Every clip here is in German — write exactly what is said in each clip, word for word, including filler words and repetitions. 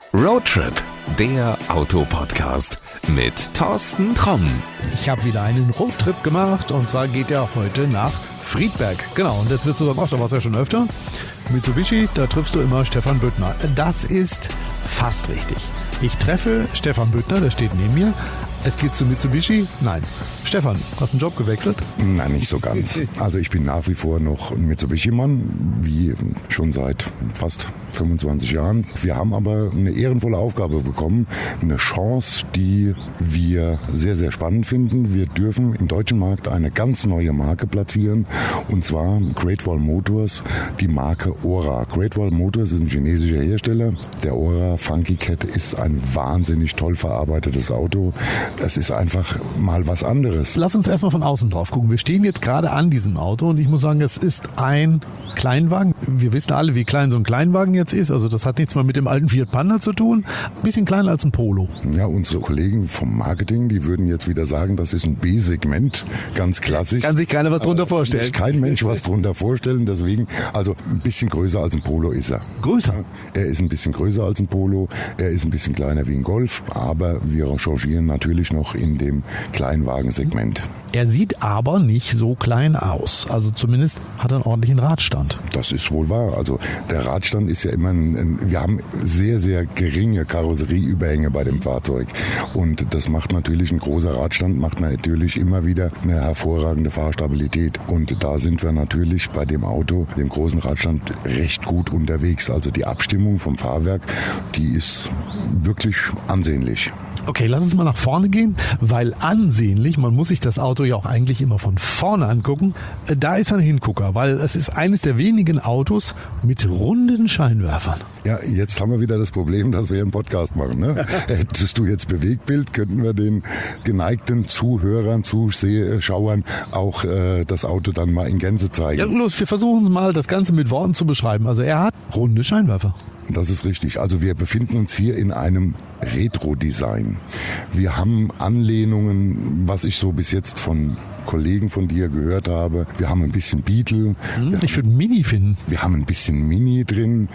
Roadtrip, der Autopodcast mit Thorsten Tromm. Ich habe wieder einen Roadtrip gemacht und zwar geht er heute nach Friedberg. Genau, und jetzt wirst du sagen, ach, da warst du ja schon öfter. Mitsubishi, da triffst du immer Stefan Büttner. Das ist fast richtig. Ich treffe Stefan Büttner, der steht neben mir. Es geht zu Mitsubishi? Nein. Stefan, hast du einen Job gewechselt? Nein, nicht so ganz. Also ich bin nach wie vor noch ein Mitsubishi-Mann, wie schon seit fast fünfundzwanzig Jahren. Wir haben aber eine ehrenvolle Aufgabe bekommen, eine Chance, die wir sehr, sehr spannend finden. Wir dürfen im deutschen Markt eine ganz neue Marke platzieren, und zwar Great Wall Motors, die Marke Ora. Great Wall Motors ist ein chinesischer Hersteller. Der Ora Funky Cat ist ein wahnsinnig toll verarbeitetes Auto. Das ist einfach mal was anderes. Lass uns erstmal von außen drauf gucken. Wir stehen jetzt gerade an diesem Auto und ich muss sagen, es ist ein Kleinwagen. Wir wissen alle, wie klein so ein Kleinwagen jetzt ist. Also das hat nichts mal mit dem alten Fiat Panda zu tun. Ein bisschen kleiner als ein Polo. Ja, unsere Kollegen vom Marketing, die würden jetzt wieder sagen, das ist ein B-Segment, ganz klassisch. Kann sich keiner was drunter vorstellen. Kein Mensch was drunter vorstellen. Deswegen, also ein bisschen größer als ein Polo ist er. Größer? Er ist ein bisschen größer als ein Polo. Er ist ein bisschen kleiner wie ein Golf. Aber wir changieren natürlich noch in dem Kleinwagensegment. Er sieht aber nicht so klein aus. Also zumindest hat er einen ordentlichen Radstand. Das ist wohl wahr. Also der Radstand ist ja immer ein, ein wir haben sehr, sehr geringe Karosserieüberhänge bei dem Fahrzeug. Und das macht natürlich, ein großer Radstand macht natürlich immer wieder eine hervorragende Fahrstabilität. Und da sind wir natürlich bei dem Auto, dem großen Radstand, recht gut unterwegs. Also die Abstimmung vom Fahrwerk, die ist wirklich ansehnlich. Okay, lass uns mal nach vorne gehen, weil ansehnlich, man muss sich das Auto ja auch eigentlich immer von vorne angucken, da ist ein Hingucker, weil es ist eines der wenigen Autos mit runden Scheinwerfern. Ja, jetzt haben wir wieder das Problem, dass wir einen Podcast machen. Ne? Hättest du jetzt Bewegtbild, könnten wir den geneigten Zuhörern, Zuschauern auch äh, das Auto dann mal in Gänze zeigen. Ja, los, wir versuchen es mal, das Ganze mit Worten zu beschreiben. Also er hat runde Scheinwerfer. Das ist richtig. Also wir befinden uns hier in einem Retro-Design. Wir haben Anlehnungen, was ich so bis jetzt von Kollegen von dir gehört habe. Wir haben ein bisschen Beetle. Hm, ich würde Mini finden. Wir haben ein bisschen Mini drin.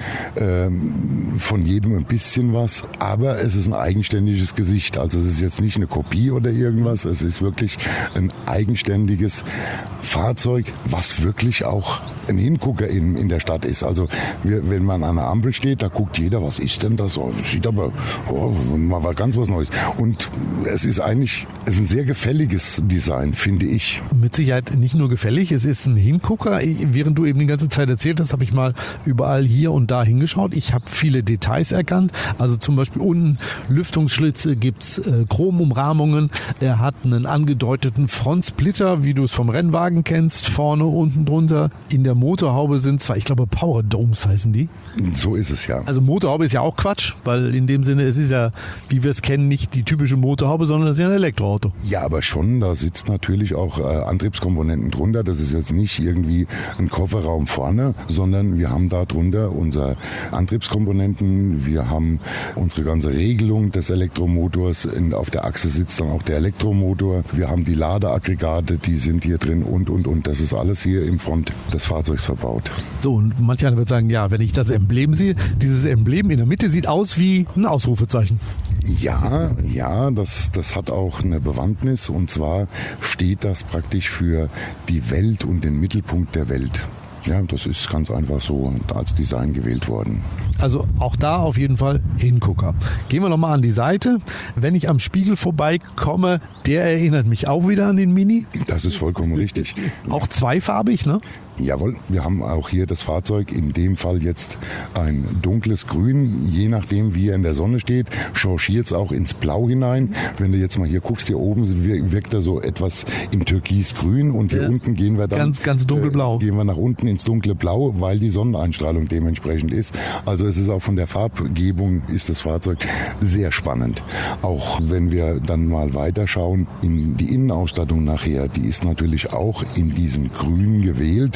Ähm, von jedem ein bisschen was. Aber es ist ein eigenständiges Gesicht. Also es ist jetzt nicht eine Kopie oder irgendwas. Es ist wirklich ein eigenständiges Fahrzeug, was wirklich auch ein Hingucker in, in der Stadt ist. Also wir, wenn man an einer Ampel steht, da guckt jeder, was ist denn das? Oh, das sieht aber oh, mal ganz was Neues. Und es ist eigentlich, es ist ein sehr gefälliges Design, finde ich. Mit Sicherheit nicht nur gefällig, es ist ein Hingucker. Während du eben die ganze Zeit erzählt hast, habe ich mal überall hier und da hingeschaut. Ich habe viele Details erkannt. Also zum Beispiel unten Lüftungsschlitze, gibt es äh, Chromumrahmungen. Er hat einen angedeuteten Frontsplitter, wie du es vom Rennwagen kennst, vorne, unten drunter. In der Motorhaube sind zwar, ich glaube, Power Domes heißen die. So ist es ja. Also Motorhaube ist ja auch Quatsch, weil in dem Sinne, es ist ja, wie wir es kennen, nicht die typische Motorhaube, sondern es ist ja ein Elektroauto. Ja, aber schon, da sitzt natürlich auch äh, Antriebskomponenten drunter. Das ist jetzt nicht irgendwie ein Kofferraum vorne, sondern wir haben da drunter unsere Antriebskomponenten, wir haben unsere ganze Regelung des Elektromotors, in, auf der Achse sitzt dann auch der Elektromotor, wir haben die Ladeaggregate, die sind hier drin und, und, und. Das ist alles hier im Front des Fahrzeugs verbaut. So, und manch einer wird sagen, ja, wenn ich das Emblem sehe, dieses Emblem in der Mitte sieht aus wie ein Ausrufezeichen. Ja, ja, das, das hat auch eine Bewandtnis, und zwar steht das praktisch für die Welt und den Mittelpunkt der Welt. Ja, das ist ganz einfach so als Design gewählt worden. Also auch da auf jeden Fall Hingucker. Gehen wir nochmal an die Seite. Wenn ich am Spiegel vorbeikomme, der erinnert mich auch wieder an den Mini. Das ist vollkommen richtig. Auch zweifarbig, ne? Jawohl, wir haben auch hier das Fahrzeug, in dem Fall jetzt ein dunkles Grün, je nachdem wie er in der Sonne steht, changiert es auch ins Blau hinein. Wenn du jetzt mal hier guckst, hier oben wirkt er so etwas im Türkisgrün, und hier ja. unten gehen wir dann ganz, ganz dunkelblau. Äh, gehen wir nach unten ins dunkle Blau, weil die Sonneneinstrahlung dementsprechend ist. Also es ist auch von der Farbgebung ist das Fahrzeug sehr spannend. Auch wenn wir dann mal weiterschauen in die Innenausstattung nachher, die ist natürlich auch in diesem Grün gewählt.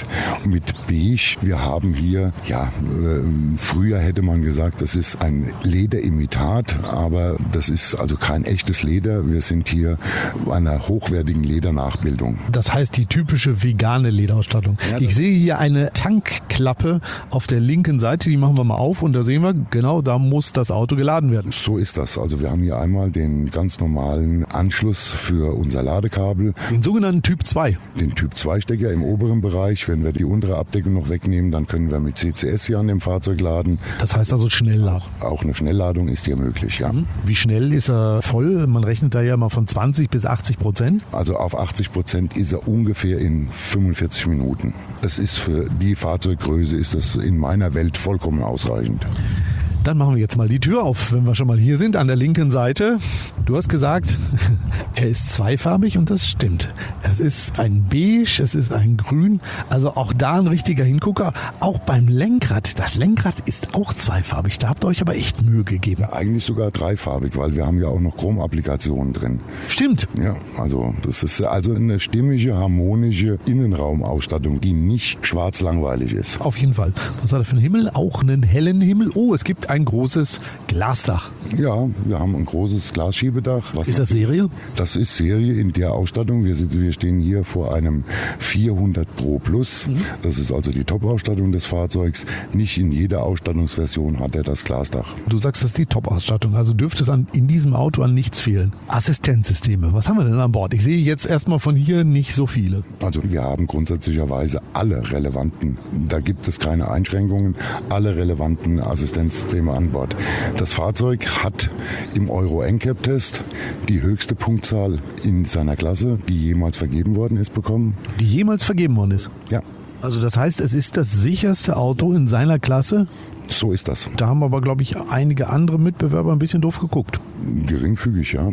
mit beige. Wir haben hier, ja, äh, früher hätte man gesagt, das ist ein Lederimitat, aber das ist also kein echtes Leder. Wir sind hier bei einer hochwertigen Ledernachbildung. Das heißt die typische vegane Lederausstattung. Ja, ich sehe hier eine Tankklappe auf der linken Seite, die machen wir mal auf und da sehen wir, genau, da muss das Auto geladen werden. So ist das. Also wir haben hier einmal den ganz normalen Anschluss für unser Ladekabel. Den sogenannten Typ zwei. Den Typ zwei Stecker im oberen Bereich. Wenn wir die untere Abdeckung noch wegnehmen, dann können wir mit C C S hier an dem Fahrzeug laden. Das heißt also Schnellladung. Auch eine Schnellladung ist hier möglich, ja. Wie schnell ist er voll? Man rechnet da ja mal von zwanzig bis achtzig Prozent. Also auf achtzig Prozent ist er ungefähr in fünfundvierzig Minuten. Das ist für die Fahrzeuggröße ist das in meiner Welt vollkommen ausreichend. Dann machen wir jetzt mal die Tür auf, wenn wir schon mal hier sind, an der linken Seite. Du hast gesagt, er ist zweifarbig und das stimmt. Es ist ein Beige, es ist ein Grün, also auch da ein richtiger Hingucker. Auch beim Lenkrad, das Lenkrad ist auch zweifarbig, da habt ihr euch aber echt Mühe gegeben. Ja, eigentlich sogar dreifarbig, weil wir haben ja auch noch Chrom-Applikationen drin. Stimmt. Ja, also das ist also eine stimmige, harmonische Innenraumausstattung, die nicht schwarz-langweilig ist. Auf jeden Fall. Was hat er für einen Himmel? Auch einen hellen Himmel. Oh, es gibt ein großes Glasdach. Ja, wir haben ein großes Glasschiebedach. Was ist das Serie? Das ist Serie in der Ausstattung. Wir, sind, wir stehen hier vor einem vierhundert Pro Plus. Mhm. Das ist also die Top-Ausstattung des Fahrzeugs. Nicht in jeder Ausstattungsversion hat er das Glasdach. Du sagst, das ist die Top-Ausstattung. Also dürfte es an, in diesem Auto an nichts fehlen. Assistenzsysteme. Was haben wir denn an Bord? Ich sehe jetzt erstmal von hier nicht so viele. Also wir haben grundsätzlicherweise alle relevanten, da gibt es keine Einschränkungen, alle relevanten Assistenzsysteme an Bord. Das Fahrzeug hat im Euro N C A P-Test die höchste Punktzahl in seiner Klasse, die jemals vergeben worden ist, bekommen. Die jemals vergeben worden ist? Ja. Also das heißt, es ist das sicherste Auto in seiner Klasse? So ist das. Da haben aber, glaube ich, einige andere Mitbewerber ein bisschen doof geguckt. Geringfügig, ja.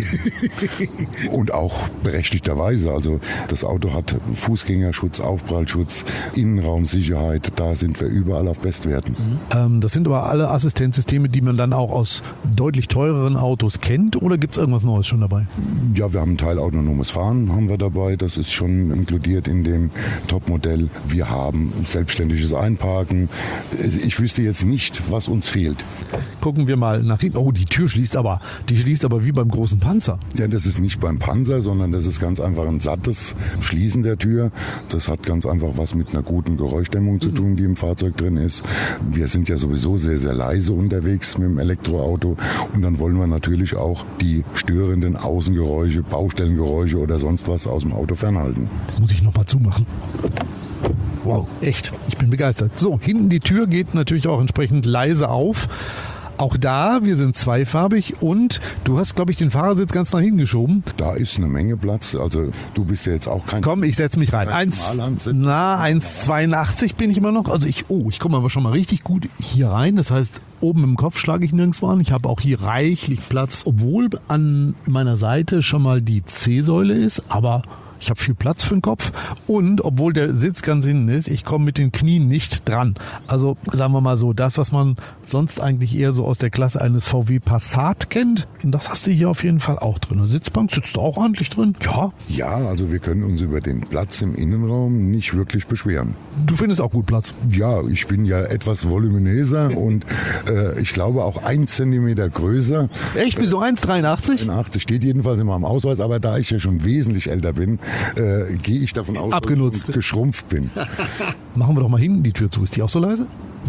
Und auch berechtigterweise. Also das Auto hat Fußgängerschutz, Aufprallschutz, Innenraumsicherheit. Da sind wir überall auf Bestwerten. Mhm. Ähm, das sind aber alle Assistenzsysteme, die man dann auch aus deutlich teureren Autos kennt. Oder gibt es irgendwas Neues schon dabei? Ja, wir haben ein Teil autonomes Fahren haben wir dabei. Das ist schon inkludiert in dem Topmodell. Wir haben selbstständiges Einparken. Ich wüsste jetzt nicht, was uns fehlt. Gucken wir mal nach hinten. Oh, die Tür schließt aber. Die schließt aber wie beim großen Panzer. Ja, das ist nicht beim Panzer, sondern das ist ganz einfach ein sattes Schließen der Tür. Das hat ganz einfach was mit einer guten Geräuschdämmung zu tun, die im Fahrzeug drin ist. Wir sind ja sowieso sehr, sehr leise unterwegs mit dem Elektroauto und dann wollen wir natürlich auch die störenden Außengeräusche, Baustellengeräusche oder sonst was aus dem Auto fernhalten. Muss ich noch mal zumachen. Wow, echt. Ich bin begeistert. So, hinten die Tür geht natürlich auch entsprechend leise auf. Auch da, wir sind zweifarbig und du hast, glaube ich, den Fahrersitz ganz nach hinten geschoben. Da ist eine Menge Platz. Also du bist ja jetzt auch kein... Komm, ich setze mich rein. Eins, na, eins zweiundachtzig bin ich immer noch. Also ich, oh, ich komme aber schon mal richtig gut hier rein. Das heißt, oben im Kopf schlage ich nirgendwo an. Ich habe auch hier reichlich Platz, obwohl an meiner Seite schon mal die C-Säule ist, aber... Ich habe viel Platz für den Kopf und obwohl der Sitz ganz hinten ist, ich komme mit den Knien nicht dran. Also sagen wir mal so, das, was man sonst eigentlich eher so aus der Klasse eines V W Passat kennt, das hast du hier auf jeden Fall auch drin. Eine Sitzbank sitzt auch ordentlich drin. Ja. Ja, also wir können uns über den Platz im Innenraum nicht wirklich beschweren. Du findest auch gut Platz? Ja, ich bin ja etwas voluminöser und äh, ich glaube auch ein Zentimeter größer. Echt? Wieso eins dreiundachtzig? dreiundachtzig steht jedenfalls in meinem Ausweis, aber da ich ja schon wesentlich älter bin, Äh, gehe ich davon aus, Abgenutzt. dass ich geschrumpft bin. Machen wir doch mal hinten die Tür zu. Ist die auch so leise?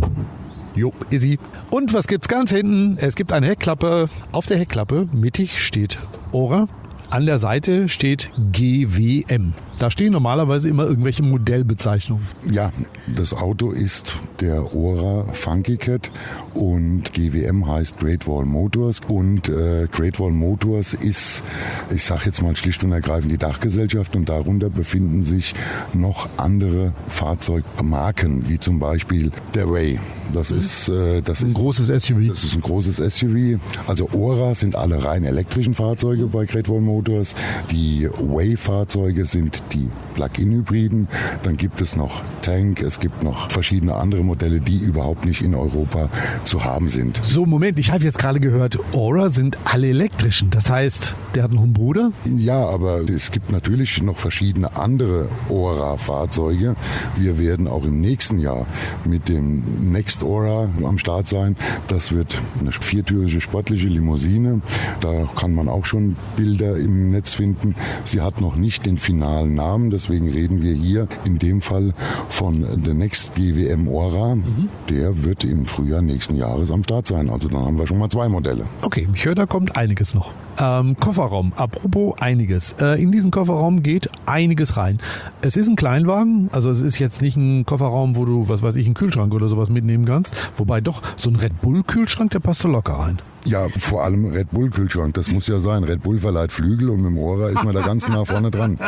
Jo, ist sie. Und was gibt's ganz hinten? Es gibt eine Heckklappe. Auf der Heckklappe mittig steht Ora. An der Seite steht G W M. Da stehen normalerweise immer irgendwelche Modellbezeichnungen. Ja, das Auto ist der Ora Funky Cat und G W M heißt Great Wall Motors und äh, Great Wall Motors ist, ich sage jetzt mal schlicht und ergreifend die Dachgesellschaft und darunter befinden sich noch andere Fahrzeugmarken, wie zum Beispiel der Ray. Das ist, äh, das ein ist großes S U V. Das ist ein großes S U V. Also Ora sind alle rein elektrischen Fahrzeuge bei Great Wall Motors. Die Way-Fahrzeuge sind die Plug-in-Hybriden. Dann gibt es noch Tank, es gibt noch verschiedene andere Modelle, die überhaupt nicht in Europa zu haben sind. So, Moment, ich habe jetzt gerade gehört, Ora sind alle elektrischen. Das heißt, der hat noch einen Bruder? Ja, aber es gibt natürlich noch verschiedene andere Ora-Fahrzeuge. Wir werden auch im nächsten Jahr mit dem Next Ora am Start sein. Das wird eine viertürige sportliche Limousine. Da kann man auch schon Bilder im Netz finden. Sie hat noch nicht den finalen Namen, deswegen reden wir hier in dem Fall von The Next G W M Ora. Mhm. Der wird im Frühjahr nächsten Jahres am Start sein. Also dann haben wir schon mal zwei Modelle. Okay, ich höre, da kommt einiges noch. Ähm, Kofferraum, apropos einiges. Äh, in diesen Kofferraum geht einiges rein. Es ist ein Kleinwagen, also es ist jetzt nicht ein Kofferraum, wo du, was weiß ich, einen Kühlschrank oder sowas mitnehmen kannst. Wobei doch, so ein Red Bull Kühlschrank, der passt da locker rein. Ja, vor allem Red Bull Kühlschrank, das muss ja sein. Red Bull verleiht Flügel und mit dem Ora ist man da ganz nah vorne dran.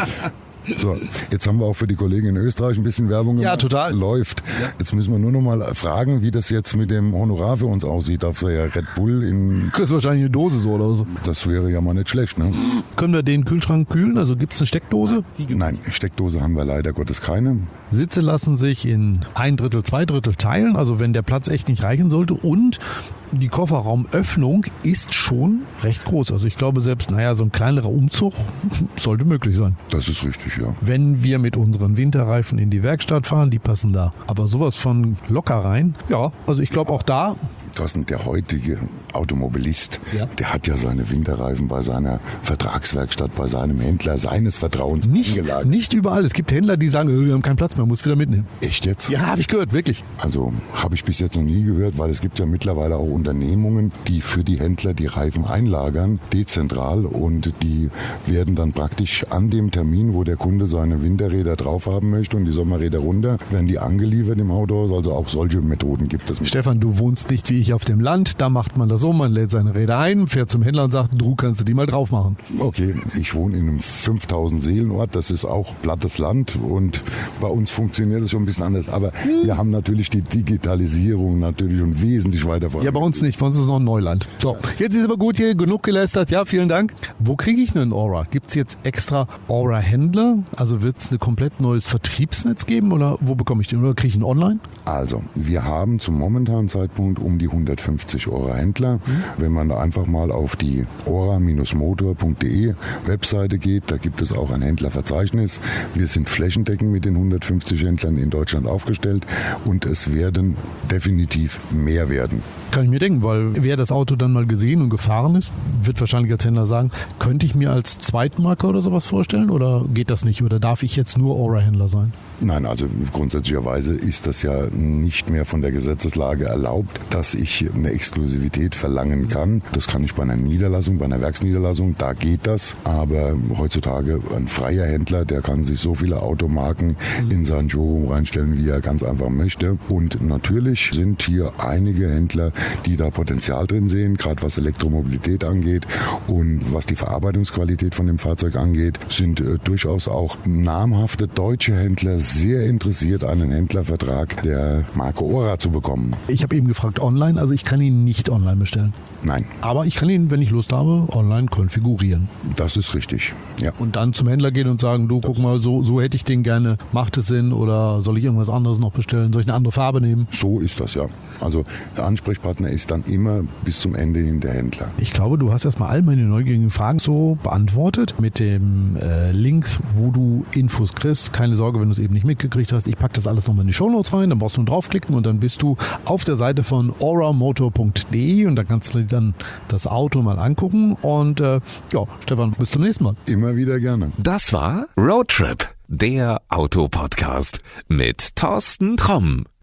So, jetzt haben wir auch für die Kollegen in Österreich ein bisschen Werbung gemacht. Ja, total. Läuft. Ja. Jetzt müssen wir nur noch mal fragen, wie das jetzt mit dem Honorar für uns aussieht. Darf ja Red Bull in... Du kriegst wahrscheinlich eine Dose so oder so. Das wäre ja mal nicht schlecht, ne? Können wir den Kühlschrank kühlen? Also gibt es eine Steckdose? Nein, Steckdose haben wir leider Gottes keine. Sitze lassen sich in ein Drittel, zwei Drittel teilen, also wenn der Platz echt nicht reichen sollte. Und die Kofferraumöffnung ist schon recht groß. Also ich glaube selbst, naja, so ein kleinerer Umzug sollte möglich sein. Das ist richtig, ja. Wenn wir mit unseren Winterreifen in die Werkstatt fahren, die passen da. Aber sowas von locker rein. Ja, also ich glaube auch da... Thorsten, der heutige Automobilist, ja. der hat ja seine Winterreifen bei seiner Vertragswerkstatt, bei seinem Händler seines Vertrauens nicht, eingelagert. Nicht überall. Es gibt Händler, die sagen, wir haben keinen Platz mehr, muss wieder mitnehmen. Echt jetzt? Ja, habe ich gehört, wirklich. Also habe ich bis jetzt noch nie gehört, weil es gibt ja mittlerweile auch Unternehmungen, die für die Händler die Reifen einlagern, dezentral, und die werden dann praktisch an dem Termin, wo der Kunde seine Winterräder drauf haben möchte und die Sommerräder runter, werden die angeliefert im Autohaus. Also auch solche Methoden gibt es. Stefan, du wohnst nicht wie ich auf dem Land, da macht man das so, man lädt seine Räder ein, fährt zum Händler und sagt, du kannst du die mal drauf machen. Okay, ich wohne in einem fünftausend Seelenort, das ist auch plattes Land und bei uns funktioniert das schon ein bisschen anders, aber hm. wir haben natürlich die Digitalisierung natürlich und wesentlich weiter voran. Ja, bei uns nicht, bei uns ist noch ein Neuland. So, jetzt ist aber gut hier, genug gelästert, ja, vielen Dank. Wo kriege ich einen Ora? Gibt es jetzt extra Ora-Händler? Also wird es ein komplett neues Vertriebsnetz geben oder wo bekomme ich den? Oder kriege ich ihn online? Also, wir haben zum momentanen Zeitpunkt um die hundertfünfzig Ora-Händler. Mhm. Wenn man da einfach mal auf die ora motor punkt de Webseite geht, da gibt es auch ein Händlerverzeichnis. Wir sind flächendeckend mit den hundertfünfzig Händlern in Deutschland aufgestellt und es werden definitiv mehr werden. Kann ich mir denken, weil wer das Auto dann mal gesehen und gefahren ist, wird wahrscheinlich als Händler sagen, könnte ich mir als Zweitmarke oder sowas vorstellen oder geht das nicht? Oder darf ich jetzt nur Ora-Händler sein? Nein, also grundsätzlicherweise ist das ja nicht mehr von der Gesetzeslage erlaubt, dass ich eine Exklusivität verlangen kann. Das kann ich bei einer Niederlassung, bei einer Werksniederlassung, da geht das. Aber heutzutage ein freier Händler, der kann sich so viele Automarken in seinen Showroom reinstellen, wie er ganz einfach möchte. Und natürlich sind hier einige Händler, die da Potenzial drin sehen, gerade was Elektromobilität angeht und was die Verarbeitungsqualität von dem Fahrzeug angeht, sind äh, durchaus auch namhafte deutsche Händler sehr interessiert, einen Händlervertrag der Marke Ora zu bekommen. Ich habe eben gefragt online, also ich kann ihn nicht online bestellen. Nein. Aber ich kann ihn, wenn ich Lust habe, online konfigurieren. Das ist richtig, ja. Und dann zum Händler gehen und sagen, du, das guck mal, so, so hätte ich den gerne, macht es Sinn oder soll ich irgendwas anderes noch bestellen, soll ich eine andere Farbe nehmen? So ist das, ja. Also der Ansprechpartner ist dann immer bis zum Ende hin der Händler. Ich glaube, du hast erstmal all meine neugierigen Fragen so beantwortet mit dem äh, Links, wo du Infos kriegst. Keine Sorge, wenn du es eben nicht mitgekriegt hast. Ich packe das alles nochmal in die Shownotes rein, dann brauchst du nur draufklicken und dann bist du auf der Seite von ora motor punkt de und da kannst du dir dann das Auto mal angucken und äh, ja, Stefan, bis zum nächsten Mal. Immer wieder gerne. Das war Roadtrip, der Autopodcast mit Thorsten Tromm.